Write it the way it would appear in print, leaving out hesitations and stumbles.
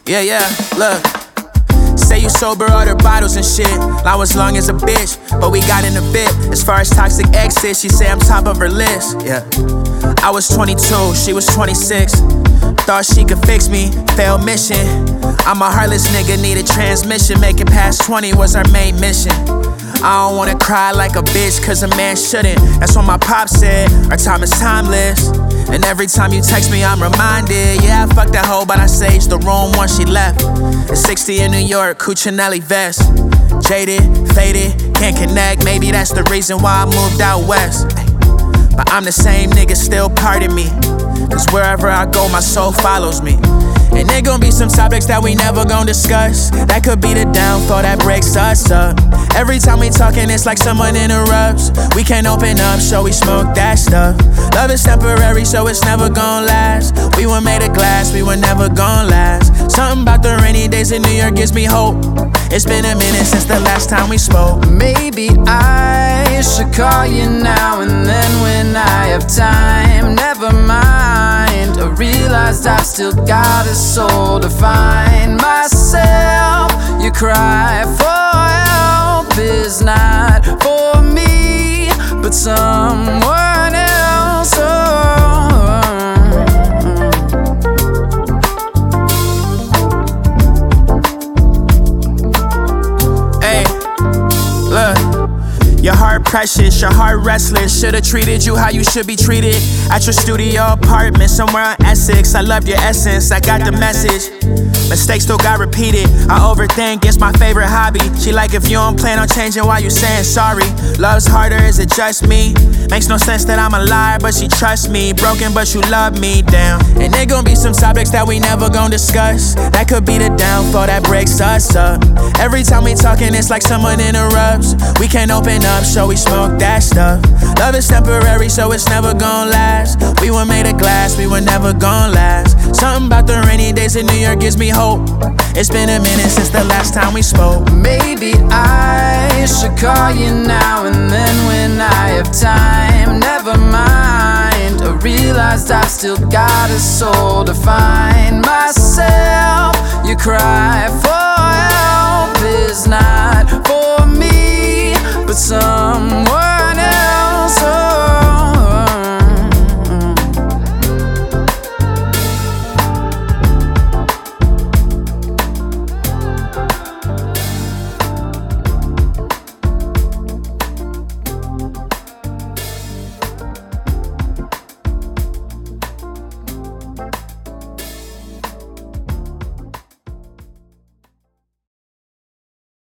Yeah, look. Say you sober, order bottles and shit. Line was long as a bitch, but we got in a bit. As far as toxic exes, she say I'm top of her list. Yeah. I was 22, she was 26. Thought she could fix me, failed mission. I'm a heartless nigga, need a transmission. Make it past 20 was our main mission. I don't wanna cry like a bitch, cause a man shouldn't. That's what my pop said, our time is timeless. And every time you text me, I'm reminded. Yeah, I fucked that hoe, but I saged the wrong one, she left. At 60 in New York, Cuccinelli vest. Jaded, faded, can't connect. Maybe that's the reason why I moved out west. But I'm the same nigga, still part of me. Cause wherever I go, my soul follows me. And there gon' be some topics that we never gon' discuss. That could be the downfall that breaks us up. Every time we talkin', it's like someone interrupts. We can't open up, so we smoke that stuff. Love is temporary, so it's never gon' last. We were made of glass, we were never gon' last. Something about the rainy days in New York gives me hope. It's been a minute since the last time we spoke. Maybe I should call you now and then when I have time. Never mind, I realized I've still got a soul to find myself. You cry for help is not for me, but someone else. Hey, look. Your heart precious, your heart restless. Should've treated you how you should be treated. At your studio apartment somewhere on Essex. I loved your essence, I got the message. Mistakes still got repeated. I overthink, it's my favorite hobby. She like, if you don't plan on changing, why you saying sorry? Love's harder, is it just me? Makes no sense that I'm a liar, but she trusts me. Broken, but you love me, damn. And there gon' be some topics that we never gon' discuss. That could be the downfall that breaks us up. Every time we talkin', it's like someone interrupts. We can't open up, so we smoke that stuff. Love is temporary, so it's never gon' last. We were made of glass, we were never gon' last. Something about the rainy days in New York gives me hope. It's been a minute since the last time we spoke. Maybe I should call you now and then when I have time. Never mind, I realized I've still got a soul to find myself. You cry for help is not for me, but someone